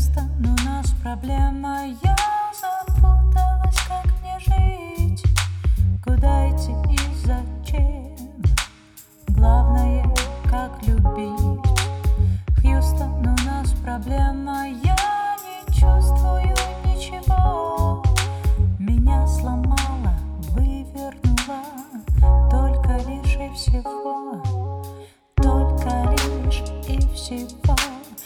Хьюстон, у нас проблема. Я запуталась, как мне жить, куда идти и зачем. Главное, как любить. Хьюстон, у нас проблема. Я не чувствую ничего. Меня сломала, вывернула, только лишь и всего. Только лишь и всего.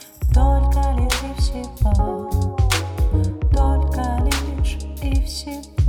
Только лишь и всего. Только лишь и всего.